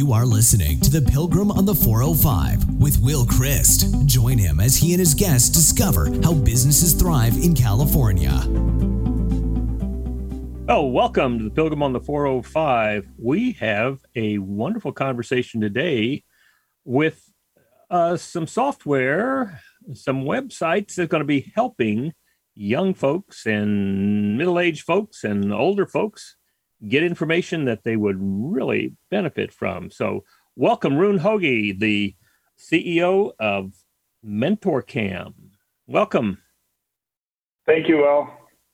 You are listening to The Pilgrim on the 405 with Will Christ. Join him as he and his guests discover how businesses thrive in California. Oh, welcome to The Pilgrim on the 405. We have a wonderful conversation today with some software, some websites that are going to be helping young folks and middle-aged folks and older folks get information that they would really benefit from. So welcome, Rune Hoge, the CEO of MentorCam. Welcome. Thank you, Will.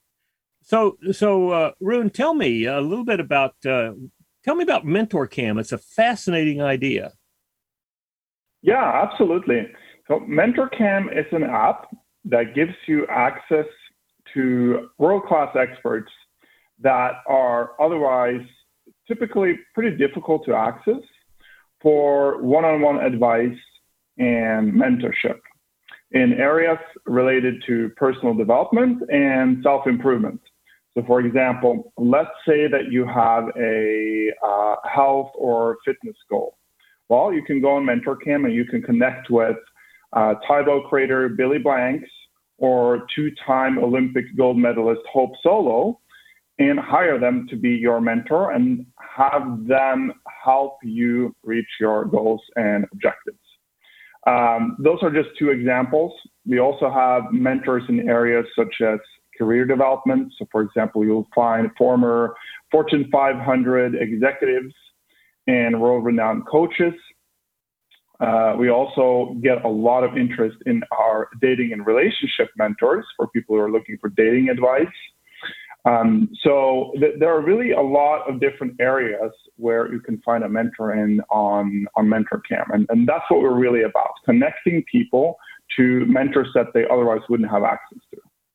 So Rune, tell me a little bit about MentorCam. It's a fascinating idea. Yeah, absolutely. So MentorCam is an app that gives you access to world-class experts that are otherwise typically pretty difficult to access for one-on-one advice and mentorship in areas related to personal development and self-improvement. So for example, let's say that you have a health or fitness goal. Well, you can go on MentorCam and you can connect with title creator Billy Blanks or two-time Olympic gold medalist Hope Solo, and hire them to be your mentor and have them help you reach your goals and objectives. Those are just two examples. We also have mentors in areas such as career development. So for example, you'll find former Fortune 500 executives and world-renowned coaches. We also get a lot of interest in our dating and relationship mentors for people who are looking for dating advice. So there are really a lot of different areas where you can find a mentor on MentorCam. And that's what we're really about, connecting people to mentors that they otherwise wouldn't have access to.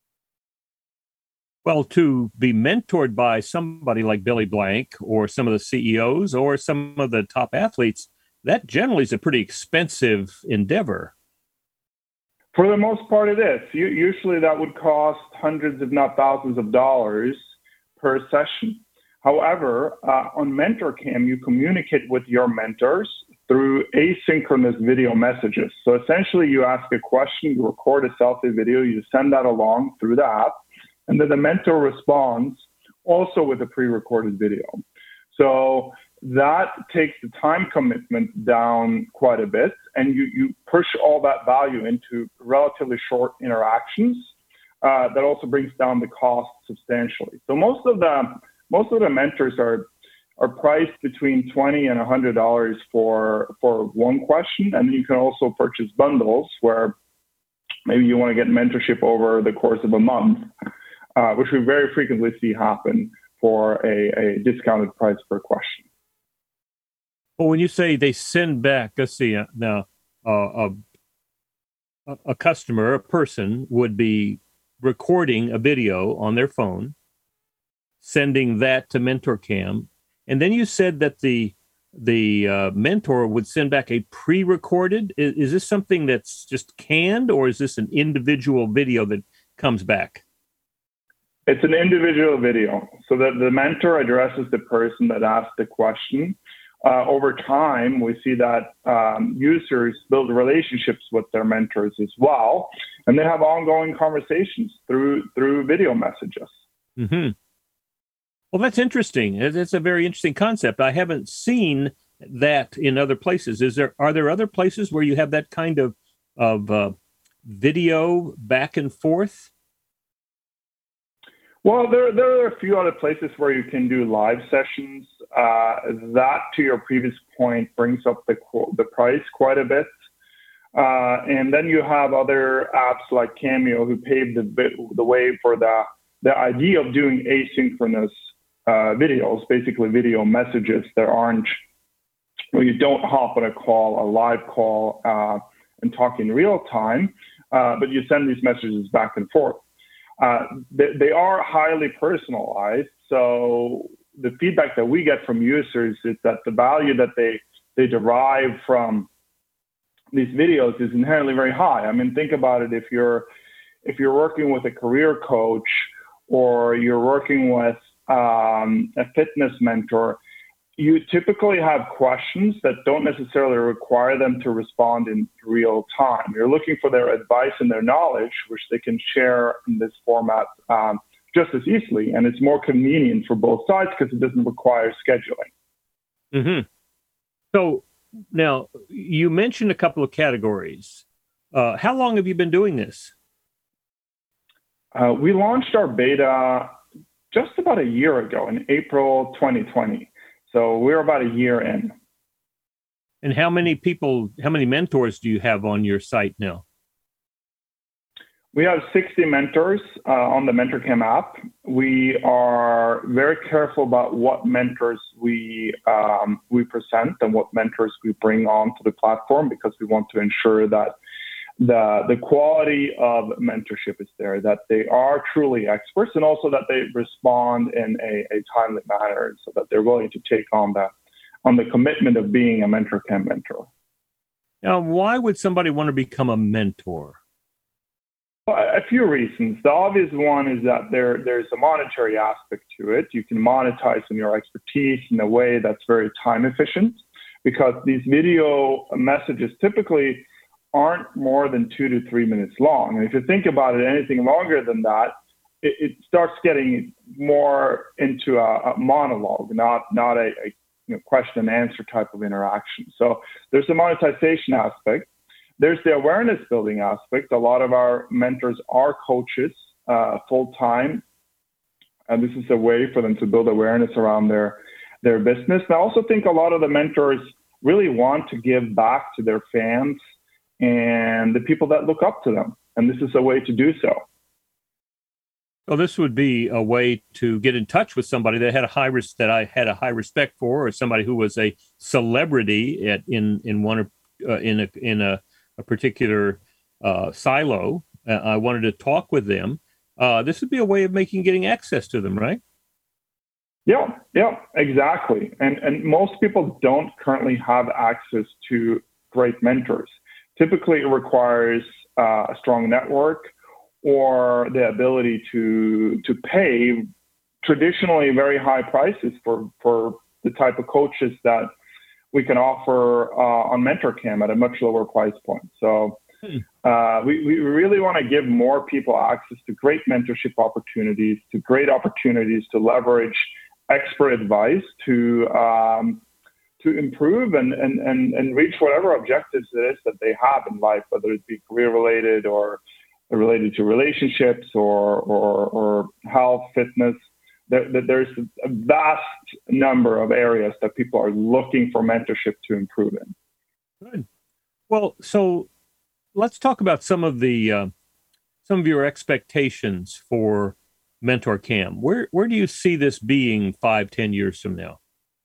Well, to be mentored by somebody like Billy Blank or some of the CEOs or some of the top athletes, that generally is a pretty expensive endeavor. For the most part, it is. Usually that would cost hundreds, if not thousands of dollars per session. However, on MentorCam, you communicate with your mentors through asynchronous video messages. So essentially, you ask a question, you record a selfie video, you send that along through the app, and then the mentor responds also with a pre-recorded video. So that takes the time commitment down quite a bit, and you push all that value into relatively short interactions. That also brings down the cost substantially. So most of the mentors are priced between $20 and $100 for one question, and you can also purchase bundles where maybe you want to get mentorship over the course of a month, which we very frequently see happen for a discounted price per question. Well, when you say they send back, let's see, now a customer, a person would be recording a video on their phone, sending that to MentorCam, and then you said that the mentor would send back a pre-recorded. Is this something that's just canned, or is this an individual video that comes back? It's an individual video, so that the mentor addresses the person that asked the question. Over time, we see that users build relationships with their mentors as well, and they have ongoing conversations through video messages. Mm-hmm. Well, that's interesting. It's a very interesting concept. I haven't seen that in other places. Are there other places where you have that kind of video back and forth? Well, there are a few other places where you can do live sessions. That, to your previous point, brings up the price quite a bit. And then you have other apps like Cameo who paved the way for the idea of doing asynchronous videos, basically video messages that aren't, where you don't hop on a live call, and talk in real time, but you send these messages back and forth. They are highly personalized, so the feedback that we get from users is that the value that they derive from these videos is inherently very high. I mean, think about it. If you're working with a career coach or you're working with a fitness mentor, you typically have questions that don't necessarily require them to respond in real time. You're looking for their advice and their knowledge, which they can share in this format just as easily. And it's more convenient for both sides because it doesn't require scheduling. Mm-hmm. So now you mentioned a couple of categories. How long have you been doing this? We launched our beta just about a year ago in April 2020. So we're about a year in. And how many mentors do you have on your site now? We have 60 mentors on the MentorCam app. We are very careful about what mentors we present and what mentors we bring onto the platform, because we want to ensure that the quality of mentorship is there, that they are truly experts, and also that they respond in a timely manner, so that they're willing to take on the commitment of being a MentorCam mentor. Now, why would somebody want to become a mentor? Well, a few reasons. The obvious one is that there's a monetary aspect to it. You can monetize on your expertise in a way that's very time efficient, because these video messages typically aren't more than 2 to 3 minutes long. And if you think about it, anything longer than that, it starts getting more into a monologue, not a question and answer type of interaction. So there's the monetization aspect. There's the awareness building aspect. A lot of our mentors are coaches full time, and this is a way for them to build awareness around their business. And I also think a lot of the mentors really want to give back to their fans and the people that look up to them. And this is a way to do so. Well, this would be a way to get in touch with somebody that I had a high respect for, or somebody who was a celebrity in a particular silo. I wanted to talk with them. This would be a way of getting access to them, right? Yeah, exactly. And most people don't currently have access to great mentors. Typically, it requires a strong network or the ability to pay traditionally very high prices for the type of coaches that we can offer on MentorCam at a much lower price point. So we really want to give more people access to great mentorship opportunities, to great opportunities to leverage expert advice to improve and reach whatever objectives it is that they have in life, whether it be career related or related to relationships or health, fitness. There's a vast number of areas that people are looking for mentorship to improve in. Good. Well, so let's talk about some of your expectations for MentorCam. Where do you see this being 5-10 years from now?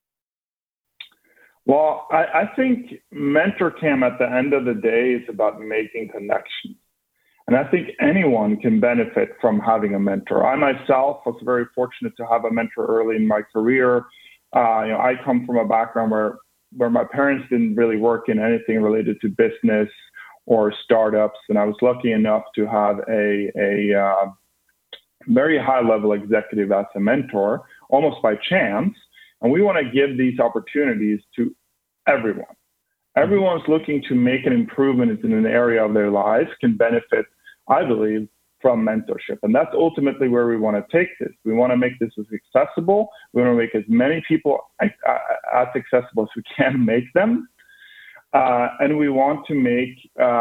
Well, I think MentorCam at the end of the day is about making connections. And I think anyone can benefit from having a mentor. I myself was very fortunate to have a mentor early in my career. I come from a background where my parents didn't really work in anything related to business or startups. And I was lucky enough to have a very high level executive as a mentor, almost by chance. And we want to give these opportunities to everyone. Everyone's looking to make an improvement in an area of their lives can benefit, I believe, from mentorship. And that's ultimately where we want to take this. We want to make this as accessible. We want to make as many people as accessible as we can make them. And we want to make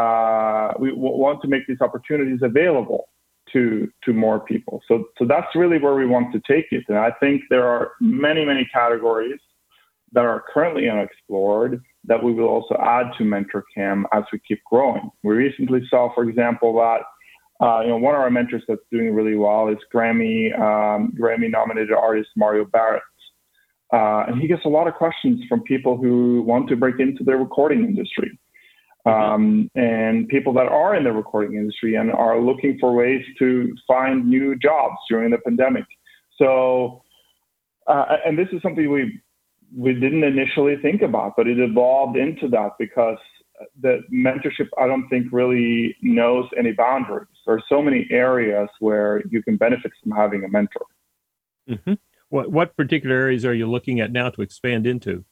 these opportunities available to more people. So that's really where we want to take it. And I think there are many, many categories that are currently unexplored that we will also add to MentorCam as we keep growing. We recently saw, for example, that one of our mentors that's doing really well is Grammy-nominated artist Mario Barrett. And he gets a lot of questions from people who want to break into the recording industry. And people that are in the recording industry and are looking for ways to find new jobs during the pandemic. So, and this is something we didn't initially think about, but it evolved into that because the mentorship, I don't think, really knows any boundaries. There are so many areas where you can benefit from having a mentor. Mm-hmm. What particular areas are you looking at now to expand into?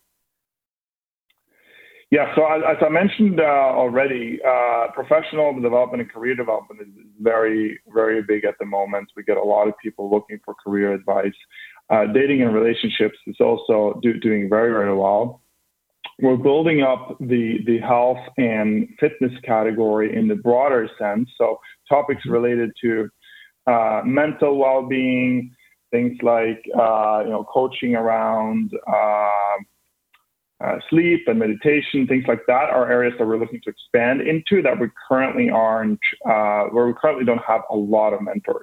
Yeah, so as I mentioned already, professional development and career development is very, very big at the moment. We get a lot of people looking for career advice. Dating and relationships is also doing very, very well. We're building up the health and fitness category in the broader sense. So topics related to mental well-being, things like coaching around sleep and meditation, things like that are areas that we're looking to expand into that we currently aren't, where we currently don't have a lot of mentors.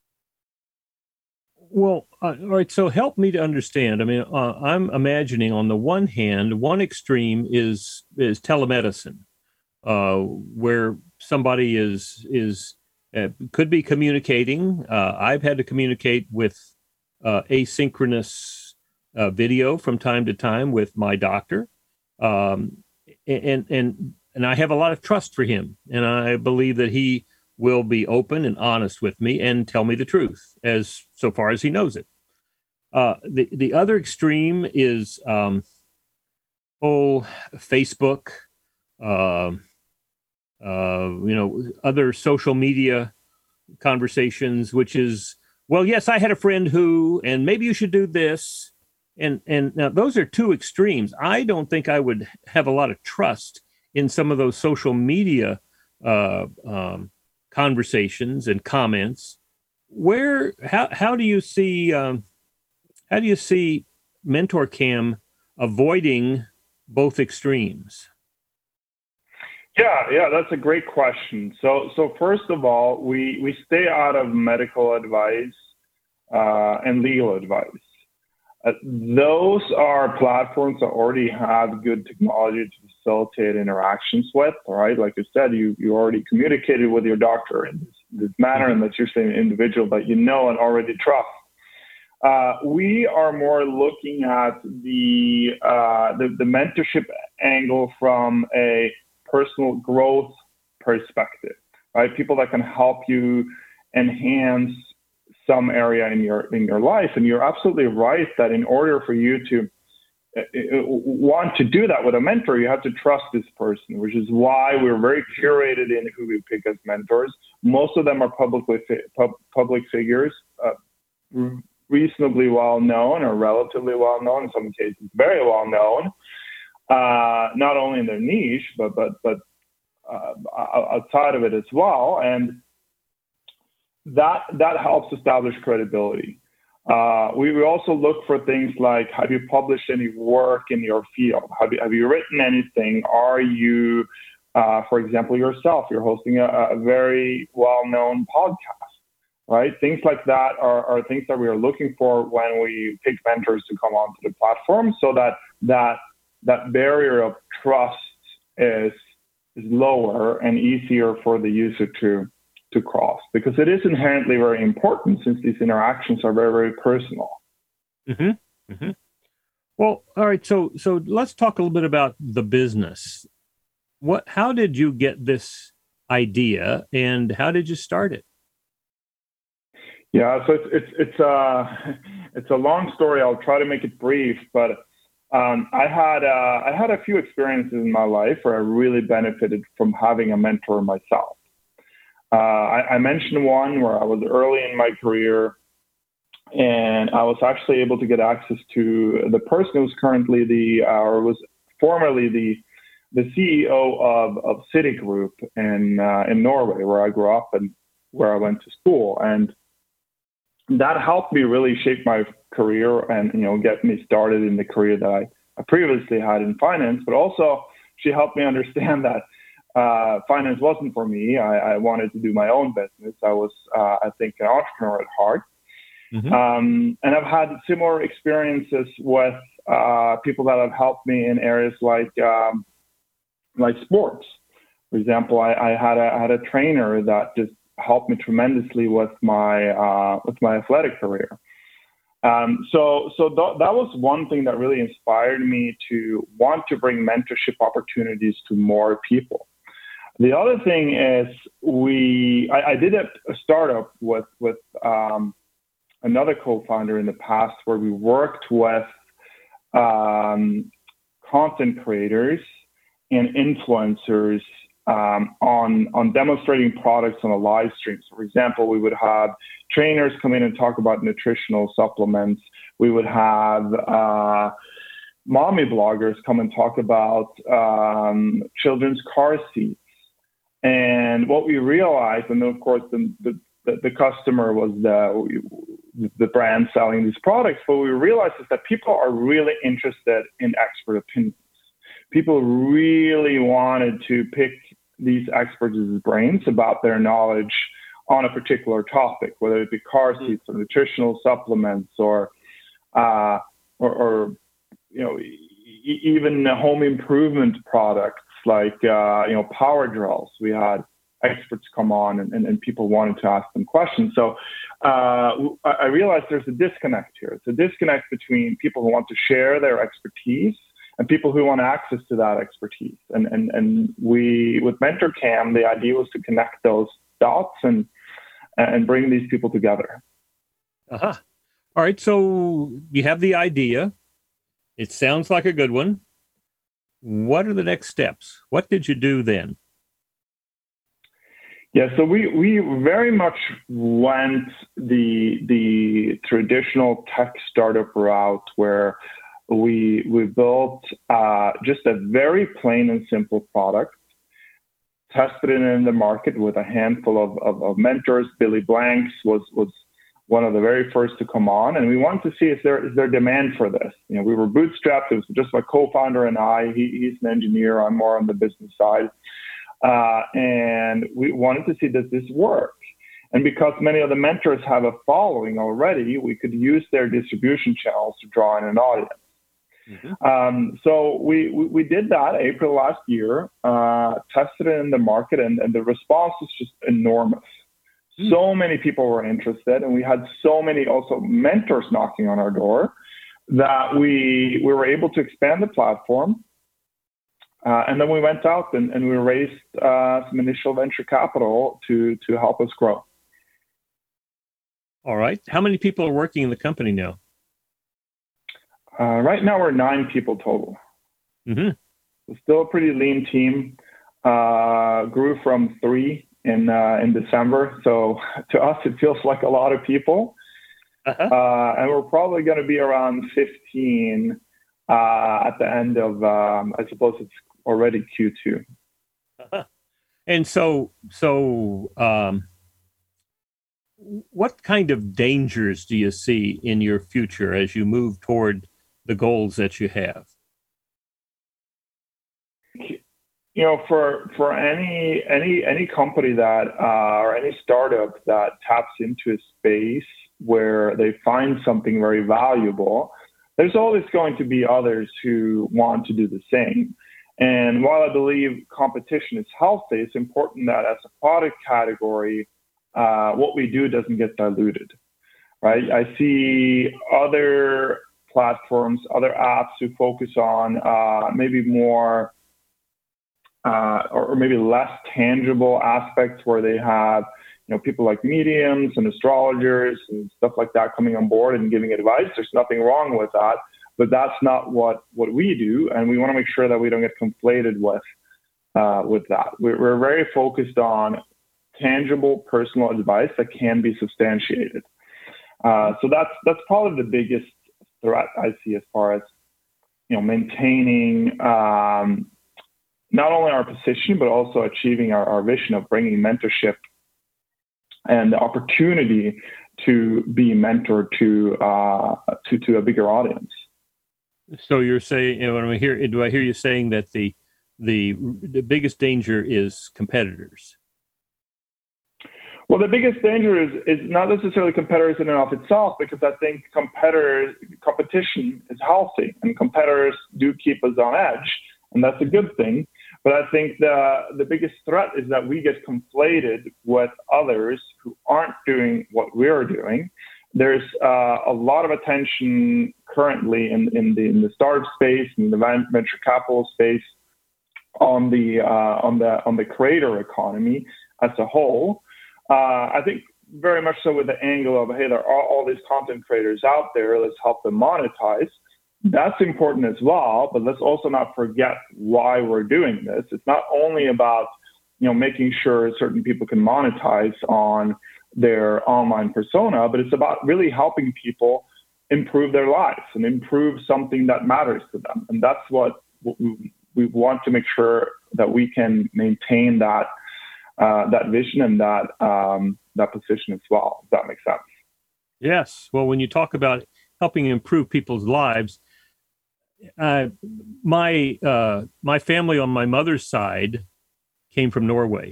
Well, all right. So help me to understand. I mean, I'm imagining on the one hand, one extreme is telemedicine, where somebody is could be communicating. I've had to communicate with asynchronous video from time to time with my doctor, and I have a lot of trust for him, and I believe that he will be open and honest with me and tell me the truth as so far as he knows it. The other extreme is Facebook, other social media conversations, which is, well, yes, I had a friend who, and maybe you should do this. And now those are two extremes. I don't think I would have a lot of trust in some of those social media conversations and comments. How do you see MentorCam avoiding both extremes? Yeah, that's a great question. So first of all, we stay out of medical advice and legal advice. Those are platforms that already have good technology to facilitate interactions with, right? Like you said, you already communicated with your doctor in this manner, and that's usually an individual that you know and already trust. We are more looking at the mentorship angle from a personal growth perspective, right? People that can help you enhance some area in your life. And you're absolutely right that in order for you to want to do that with a mentor, you have to trust this person, which is why we're very curated in who we pick as mentors. Most of them are public figures, reasonably well known or relatively well known, in some cases very well known, not only in their niche, but outside of it as well. And that helps establish credibility. We also look for things like, have you published any work in your field? Have you written anything? Are you, for example, yourself, you're hosting a very well-known podcast, right? Things like that are things that we are looking for when we pick mentors to come onto the platform, so that barrier of trust is lower and easier for the user to cross, because it is inherently very important since these interactions are very, very personal. Mm-hmm. Mm-hmm. Well, all right. So let's talk a little bit about the business. How did you get this idea, and how did you start it? Yeah, so it's a long story. I'll try to make it brief, but I had a few experiences in my life where I really benefited from having a mentor myself. I mentioned one where I was early in my career, and I was actually able to get access to the person who's currently was formerly the CEO of Citigroup in Norway, where I grew up and where I went to school. And that helped me really shape my career and, get me started in the career that I previously had in finance. But also, she helped me understand that finance wasn't for me. I wanted to do my own business. I was, I think, an entrepreneur at heart. Mm-hmm. And I've had similar experiences with people that have helped me in areas like sports. For example, I had a trainer that just helped me tremendously with my athletic career. So that was one thing that really inspired me to want to bring mentorship opportunities to more people. The other thing is I did a startup with another co-founder in the past where we worked with content creators and influencers on demonstrating products on a live stream. So for example, we would have trainers come in and talk about nutritional supplements. We would have mommy bloggers come and talk about children's car seats. And what we realized, and of course the customer was the brand selling these products, but what we realized is that people are really interested in expert opinions. People really wanted to pick these experts' brains about their knowledge on a particular topic, whether it be car seats or nutritional supplements or even home improvement products like power drills. We had experts come on and people wanted to ask them questions. So I realized there's a disconnect here. It's a disconnect between people who want to share their expertise and people who want access to that expertise. And we, with MentorCam, the idea was to connect those dots and bring these people together. Uh-huh. All right. So you have the idea. It sounds like a good one. What are the next steps? What did you do then? Yeah, so we very much went the traditional tech startup route where we built just a very plain and simple product, tested it in the market with a handful of mentors. Billy Blanks was one of the very first to come on, and we wanted to see is there demand for this. We were bootstrapped. It was just my co-founder and I. He's an engineer. I'm more on the business side. And we wanted to see, does this work? And because many of the mentors have a following already, we could use their distribution channels to draw in an audience. Mm-hmm. So we did that April last year, tested it in the market, and the response was just enormous. Mm-hmm. So many people were interested, and we had so many also mentors knocking on our door that we were able to expand the platform. And then we went out and we raised some initial venture capital to help us grow. All right. How many people are working in the company now? Right now, we're 9 people total. Mm-hmm. It's still a pretty lean team. Grew from 3 in December. So to us, it feels like a lot of people. Uh-huh. And we're probably going to be around 15 at the end of, I suppose it's already Q2. Uh-huh. And so, what kind of dangers do you see in your future as you move toward the goals that you have? For any company that or any startup that taps into a space where they find something very valuable, there's always going to be others who want to do the same. And while I believe competition is healthy, it's important that as a product category, what we do doesn't get diluted, right? I see other platforms, other apps who focus on maybe more or maybe less tangible aspects where they have people like mediums and astrologers and stuff like that coming on board and giving advice. There's nothing wrong with that, but that's not what we do, and we want to make sure that we don't get conflated with that. We're very focused on tangible personal advice that can be substantiated. So that's probably the biggest threat I see as far as maintaining not only our position but also achieving our vision of bringing mentorship and the opportunity to be mentored to a bigger audience. So you're saying, do I hear you saying that the biggest danger is competitors? Well, the biggest danger is not necessarily competitors in and of itself, because I think competition is healthy and competitors do keep us on edge, and that's a good thing. But I think the biggest threat is that we get conflated with others who aren't doing what we're doing. There's a lot of attention currently in the startup space, in the venture capital space, on the creator economy as a whole. I think very much so with the angle of, hey, there are all these content creators out there. Let's help them monetize. That's important as well, but let's also not forget why we're doing this. It's not only about, making sure certain people can monetize on their online persona, but it's about really helping people improve their lives and improve something that matters to them. And that's what we want to make sure that we can maintain that vision and that position as well, if that makes sense. Yes. Well, when you talk about helping improve people's lives, my family on my mother's side came from Norway.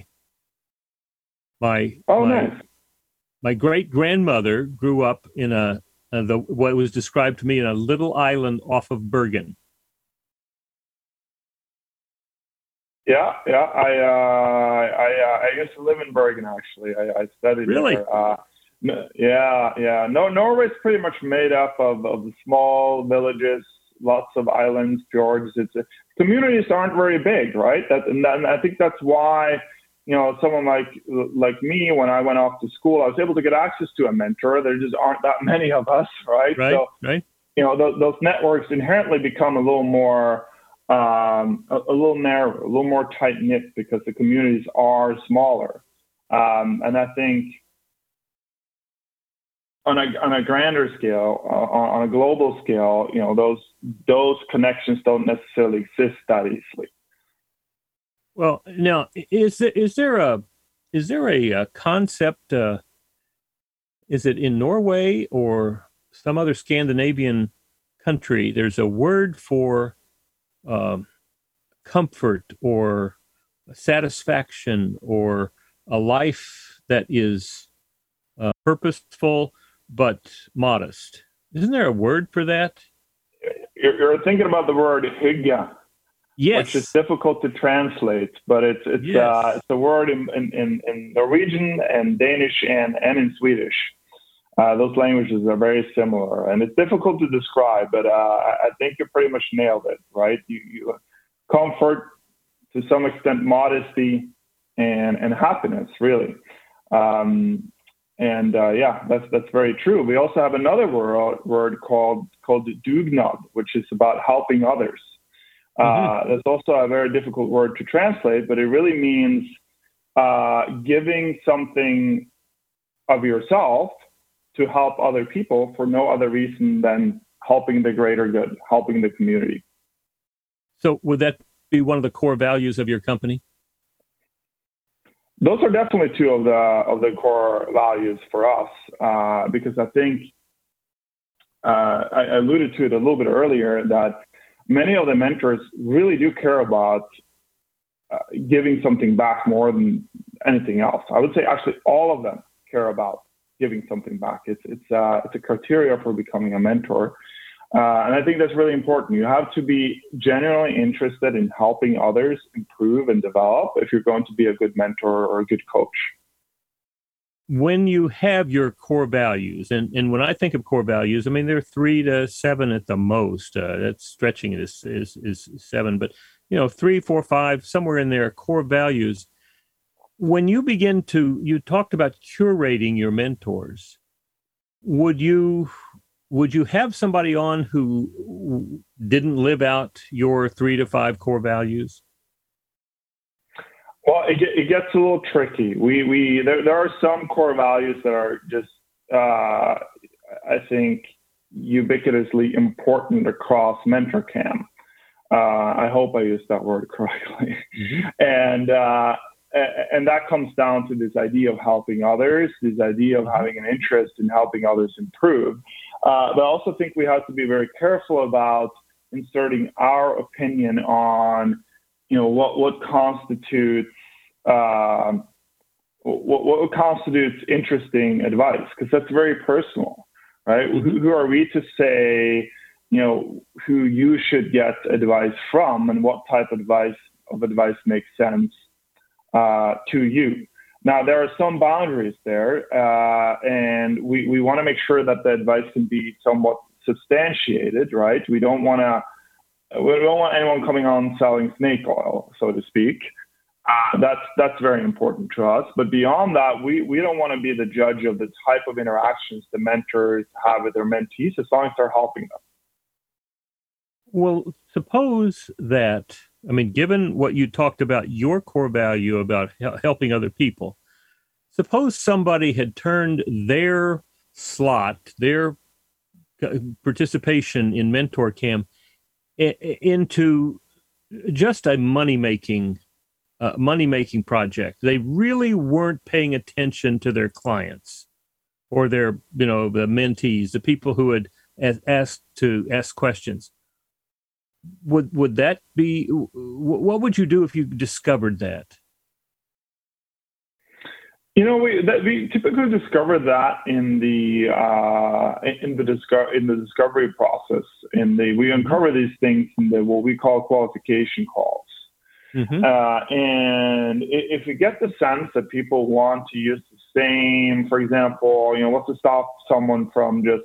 Nice. My great grandmother grew up in what was described to me in a little island off of Bergen. Yeah. I used to live in Bergen, actually. I studied really? there. Yeah. No, Norway's pretty much made up of small villages, lots of islands, fjords. Communities aren't very big, right? And I think that's why, someone like me, when I went off to school, I was able to get access to a mentor. There just aren't that many of us, right? Right. Those networks inherently become a little more, a little narrow, a little more tight knit because the communities are smaller. And I think on a grander scale, on a global scale, those connections don't necessarily exist that easily. Well, now, is there a concept? Is it in Norway or some other Scandinavian country? There's a word for comfort or satisfaction or a life that is purposeful but modest. Isn't there a word for that? You're thinking about the word hygge. Yes. Which is difficult to translate, but it's a word in Norwegian and Danish and in Swedish. Those languages are very similar, and it's difficult to describe, but I think you pretty much nailed it, right? You comfort, to some extent, modesty, and happiness, really. That's very true. We also have another word called dugnad, which is about helping others. That's also a very difficult word to translate, but it really means giving something of yourself to help other people for no other reason than helping the greater good, helping the community. So would that be one of the core values of your company? Those are definitely two of the core values for us, because I think I alluded to it a little bit earlier that many of the mentors really do care about giving something back more than anything else. I would say actually all of them care about giving something back. It's a criteria for becoming a mentor. And I think that's really important. You have to be genuinely interested in helping others improve and develop if you're going to be a good mentor or a good coach. When you have your core values, and when I think of core values, I mean, there are 3 to 7 at the most. That's stretching it is 7, but 3, 4, 5, somewhere in there, core values. When you you talked about curating your mentors. Would you have somebody on who didn't live out your 3 to 5 core values? Well, it gets a little tricky. There are some core values that are just, I think, ubiquitously important across MentorCam. I hope I used that word correctly. Mm-hmm. And that comes down to this idea of helping others, this idea of having an interest in helping others improve. But I also think we have to be very careful about inserting our opinion on, what constitutes what constitutes interesting advice, because that's very personal, right? Mm-hmm. Who are we to say, who you should get advice from and what type of advice makes sense to you? Now, there are some boundaries there, and we want to make sure that the advice can be somewhat substantiated, right? We don't want anyone coming on selling snake oil, so to speak. That's very important to us. But beyond that, we don't want to be the judge of the type of interactions the mentors have with their mentees, as long as they're helping them. Well, suppose that, I mean, given what you talked about, your core value about helping other people, suppose somebody had turned their slot, their participation in MentorCam into just a money-making project. They really weren't paying attention to their clients or their, the mentees, the people who had asked questions. Would that be, what would you do if you discovered that? We typically discover that in the discovery process. We uncover these things in what we call qualification calls. Mm-hmm. And if we get the sense that people want to use the same, for example, what's to stop someone from just,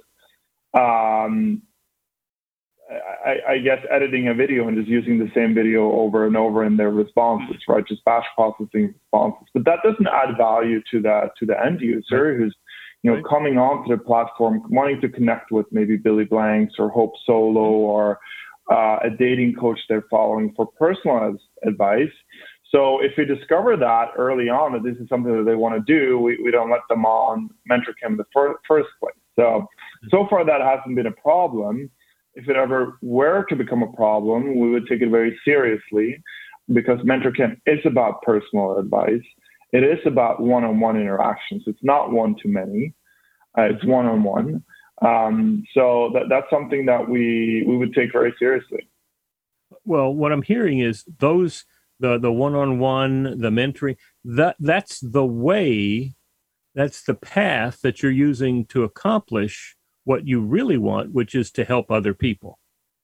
I guess, editing a video and just using the same video over and over in their responses, right? Just batch processing responses. But that doesn't add value to the end user who's, coming onto the platform, wanting to connect with maybe Billy Blanks or Hope Solo or a dating coach they're following for personalized advice. So if we discover that early on that this is something that they want to do, we don't let them on MentorCam in the first place. So far that hasn't been a problem. If it ever were to become a problem, we would take it very seriously, because MentorCam is about personal advice. It is about one-on-one interactions. It's not one-to-many. It's one-on-one. So that's something that we would take very seriously. Well, what I'm hearing is the one-on-one, the mentoring, that's the way, that's the path that you're using to accomplish what you really want, which is to help other people.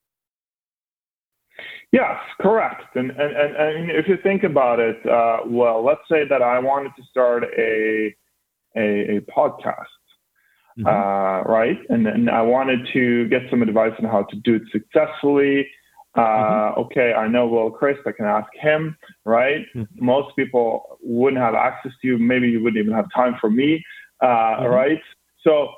Yes, correct. And if you think about it, let's say that I wanted to start a podcast, mm-hmm. Right? And then I wanted to get some advice on how to do it successfully. Mm-hmm. Okay, I know Will Christ, I can ask him, right? Mm-hmm. Most people wouldn't have access to you. Maybe you wouldn't even have time for me, mm-hmm. Right? So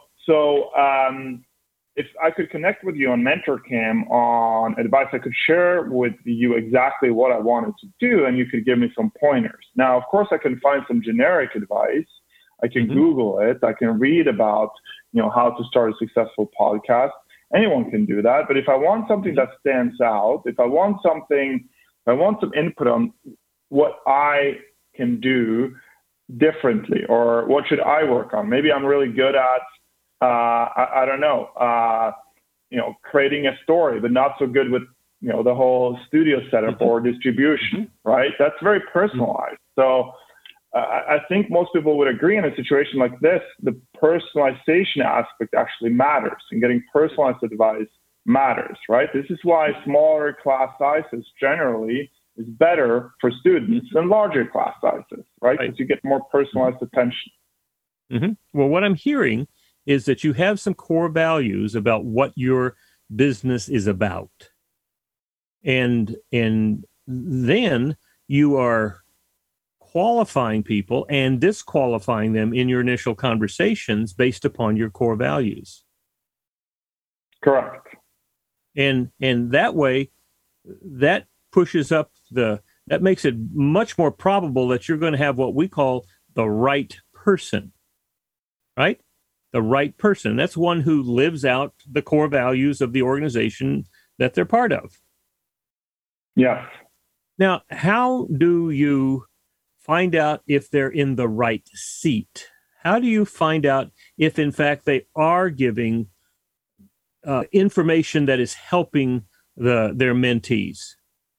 if I could connect with you on MentorCam on advice, I could share with you exactly what I wanted to do, and you could give me some pointers. Now, of course, I can find some generic advice. I can mm-hmm. Google it. I can read about, how to start a successful podcast. Anyone can do that. But if I want something that stands out, if I want some input on what I can do differently, or what should I work on? Maybe I'm really good at, I don't know, creating a story, but not so good with, the whole studio setup mm-hmm. or distribution, right? That's very personalized. So I think most people would agree in a situation like this, the personalization aspect actually matters, and getting personalized advice matters, right? This is why smaller class sizes generally is better for students than larger class sizes, right? Because you get more personalized attention. Mm-hmm. Well, what I'm hearing is that you have some core values about what your business is about. And then you are qualifying people and disqualifying them in your initial conversations based upon your core values. Correct. And that way, that pushes up that makes it much more probable that you're going to have what we call the right person, right? The right person. That's one who lives out the core values of the organization that they're part of. Yes. Now, how do you find out if they're in the right seat? How do you find out if, in fact, they are giving information that is helping their mentees?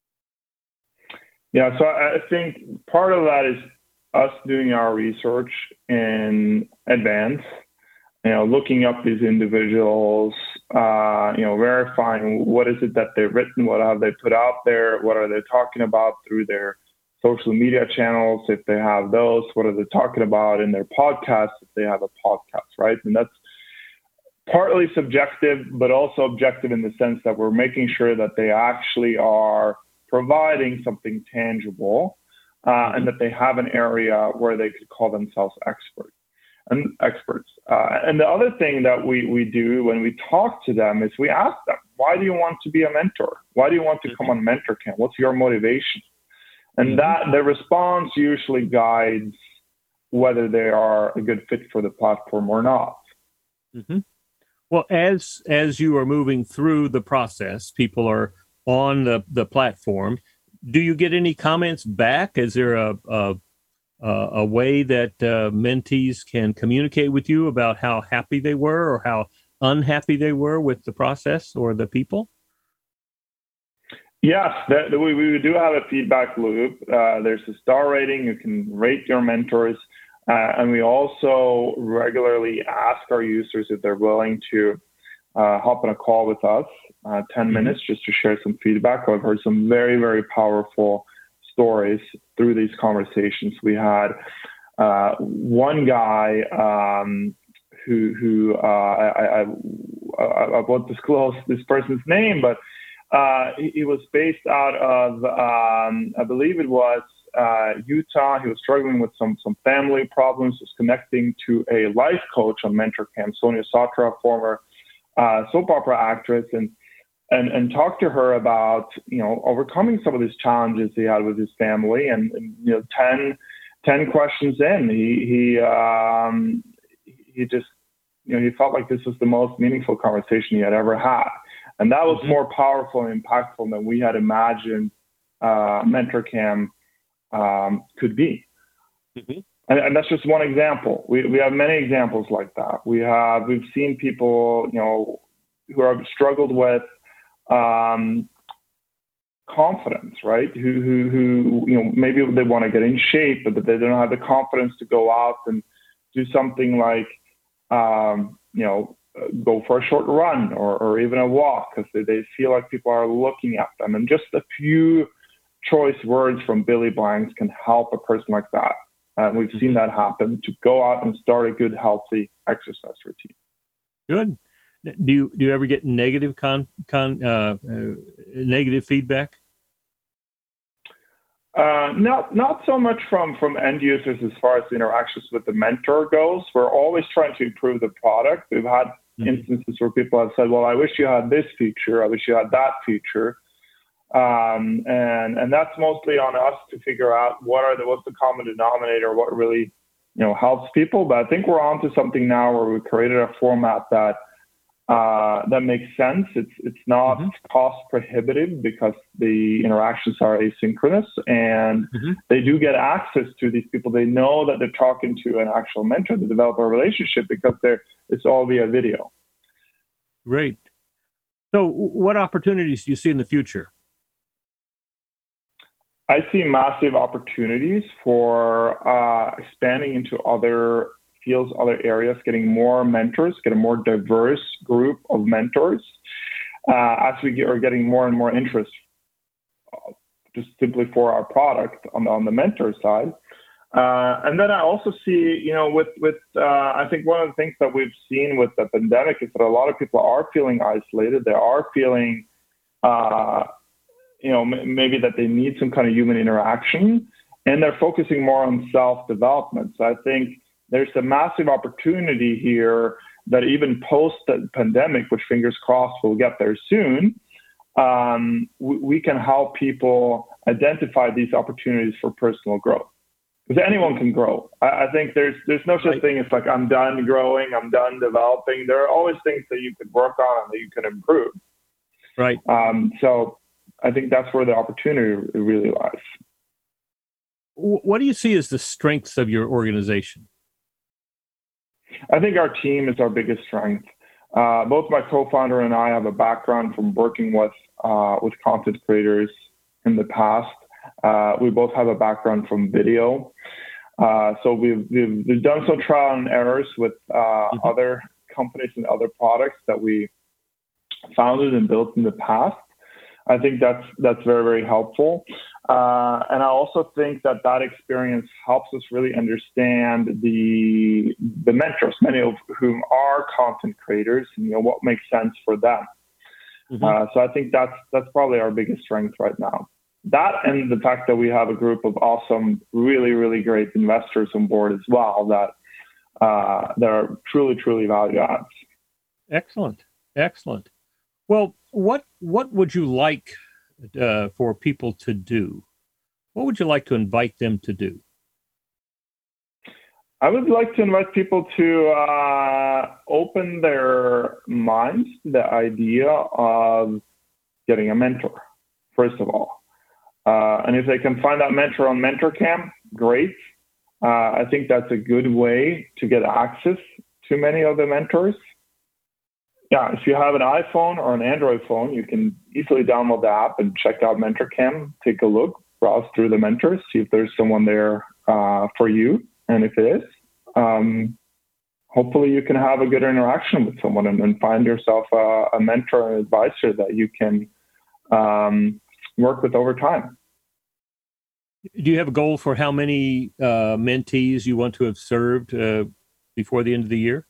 Yeah, so I think part of that is us doing our research in advance. Looking up these individuals, verifying what is it that they've written, what have they put out there, what are they talking about through their social media channels, if they have those, what are they talking about in their podcasts, if they have a podcast, right? And that's partly subjective, but also objective in the sense that we're making sure that they actually are providing something tangible and that they have an area where they could call themselves experts. And the other thing that we do when we talk to them is we ask them, why do you want to be a mentor? Why do you want to come on Mentor Camp? What's your motivation? And that the response usually guides whether they are a good fit for the platform or not. Mm-hmm. Well, as you are moving through the process, people are on the platform. Do you get any comments back? Is there a way that mentees can communicate with you about how happy they were or how unhappy they were with the process or the people? Yes, we do have a feedback loop. There's a star rating. You can rate your mentors. And we also regularly ask our users if they're willing to hop on a call with us, 10 minutes, just to share some feedback. I've heard some very, very powerful stories through these conversations. We had one guy who I won't disclose this person's name, but he was based out of, I believe it was Utah. He was struggling with some family problems, was connecting to a life coach on Mentor Camp, Sonia Satra, former soap opera actress, and talked to her about, overcoming some of these challenges he had with his family. And 10 questions in, he just, he felt like this was the most meaningful conversation he had ever had. And that was more powerful and impactful than we had imagined Mentor Camp could be. And that's just one example. We have many examples like that. We've seen people, who have struggled with confidence, right? Who maybe they want to get in shape, but they don't have the confidence to go out and do something like, go for a short run or even a walk because they feel like people are looking at them. And just a few choice words from Billy Blanks can help a person like that. And we've seen that happen, to go out and start a good, healthy exercise routine. Good. Do you ever get negative negative feedback? Not so much from end users as far as the interactions with the mentor goes. We're always trying to improve the product. We've had instances where people have said, well, I wish you had this feature. I wish you had that feature. And that's mostly on us to figure out what's the common denominator, what really, helps people. But I think we're onto something now where we've created a format that makes sense. It's not cost prohibitive because the interactions are asynchronous, and they do get access to these people. They know that they're talking to an actual mentor to develop a relationship because it's all via video. Great. So what opportunities do you see in the future? I see massive opportunities for expanding into other fields, other areas, getting more mentors, get a more diverse group of mentors as we are getting more and more interest just simply for our product on the mentor side. And then I also see, I think one of the things that we've seen with the pandemic is that a lot of people are feeling isolated. They are feeling, maybe that they need some kind of human interaction, and they're focusing more on self-development. So I think there's a massive opportunity here that even post the pandemic, which fingers crossed we'll get there soon, we can help people identify these opportunities for personal growth. Because anyone can grow. I think there's no such thing as like, I'm done growing, I'm done developing. There are always things that you could work on and that you can improve. Right. So I think that's where the opportunity really lies. What do you see as the strengths of your organization? I think our team is our biggest strength. Both my co-founder and I have a background from working with content creators in the past. We both have a background from video. So we've done some trial and errors with other companies and other products that we founded and built in the past. I think that's very, very helpful. And I also think that experience helps us really understand the mentors, many of whom are content creators, and what makes sense for them. So I think that's probably our biggest strength right now. that and the fact that we have a group of awesome, really, really great investors on board as well that are truly, truly value adds. Excellent. Excellent. Well, what would you like for people to do? What would you like to invite them to do? I would like to invite people to open their minds to the idea of getting a mentor, first of all. And if they can find that mentor on MentorCam, great. I think that's a good way to get access to many of the mentors. Yeah, if you have an iPhone or an Android phone, you can easily download the app and check out MentorCam, take a look, browse through the mentors, see if there's someone there for you. And if it is, hopefully you can have a good interaction with someone and find yourself a mentor and advisor that you can work with over time. Do you have a goal for how many mentees you want to have served before the end of the year?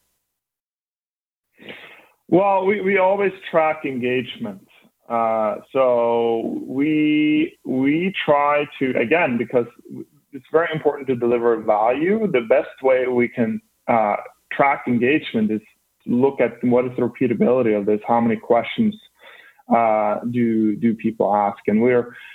Well, we always track engagement. So we try to, again, because it's very important to deliver value, the best way we can track engagement is to look at what is the repeatability of this, how many questions do people ask. And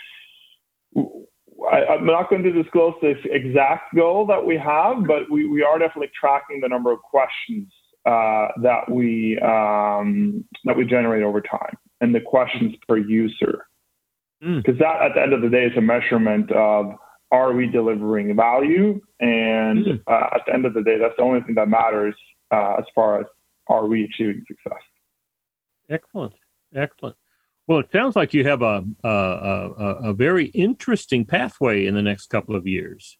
I'm not going to disclose the exact goal that we have, but we are definitely tracking the number of questions that we generate over time and the questions per user. Because that, at the end of the day, is a measurement of, are we delivering value? And at the end of the day, that's the only thing that matters as far as, are we achieving success? Excellent. Excellent. Well, it sounds like you have a very interesting pathway in the next couple of years.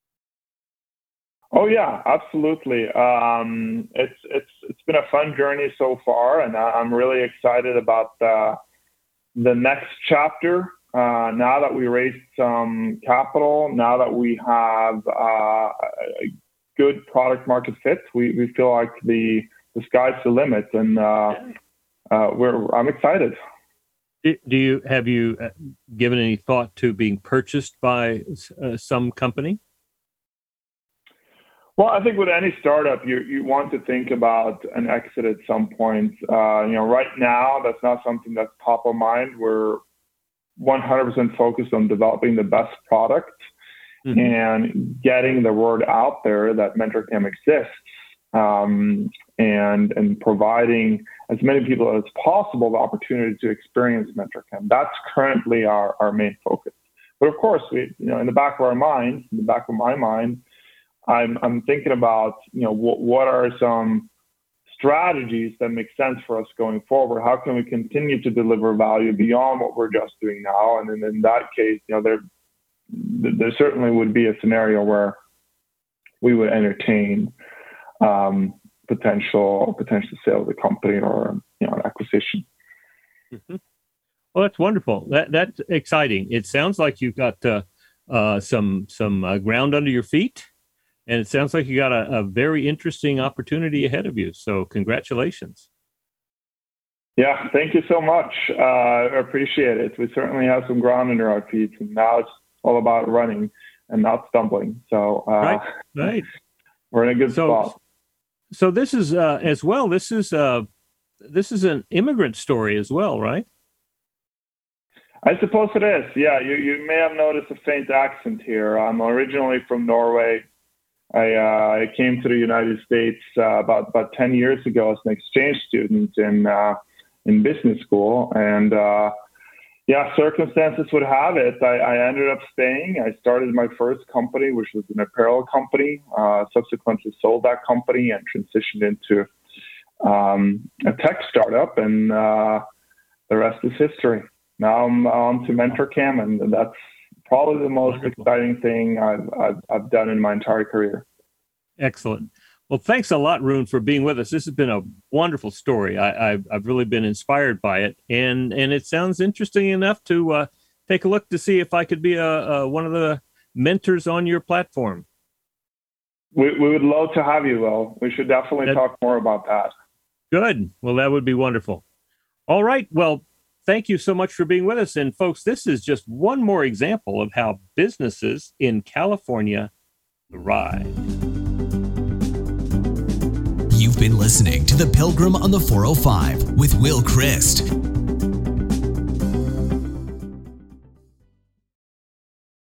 Oh yeah, absolutely. It's been a fun journey so far, and I'm really excited about the next chapter. Now that we raised some capital, now that we have a good product market fit, we feel like the sky's the limit, and I'm excited. Have you given any thought to being purchased by some company? Well, I think with any startup, you want to think about an exit at some point. Right now, that's not something that's top of mind. We're 100% focused on developing the best product and getting the word out there that MentorCam exists, and providing as many people as possible the opportunity to experience MentorCam. That's currently our main focus. But of course, in the back of our minds, in the back of my mind, I'm thinking about, what are some strategies that make sense for us going forward? How can we continue to deliver value beyond what we're just doing now? And then in that case, there certainly would be a scenario where we would entertain potential sale of the company or an acquisition. Mm-hmm. Well, that's wonderful. That's exciting. It sounds like you've got some ground under your feet. And it sounds like you got a very interesting opportunity ahead of you. So congratulations. Yeah, thank you so much. I appreciate it. We certainly have some ground under our feet, and now it's all about running and not stumbling. So right. We're in a good spot. So this is as well. This is an immigrant story as well, right? I suppose it is. Yeah, you may have noticed a faint accent here. I'm originally from Norway. I came to the United States about 10 years ago as an exchange student in business school, and circumstances would have it. I ended up staying. I started my first company, which was an apparel company. Subsequently sold that company and transitioned into a tech startup, and the rest is history. Now I'm on to MentorCam, and that's probably the most exciting thing I've done in my entire career. Excellent. Well, thanks a lot, Rune, for being with us. This has been a wonderful story. I've really been inspired by it, and it sounds interesting enough to take a look to see if I could be one of the mentors on your platform. We would love to have you, Will. We should definitely talk more about that. Good. Well, that would be wonderful. All right. Well, thank you so much for being with us. And folks, this is just one more example of how businesses in California thrive. You've been listening to The Pilgrim on the 405 with Will Christ.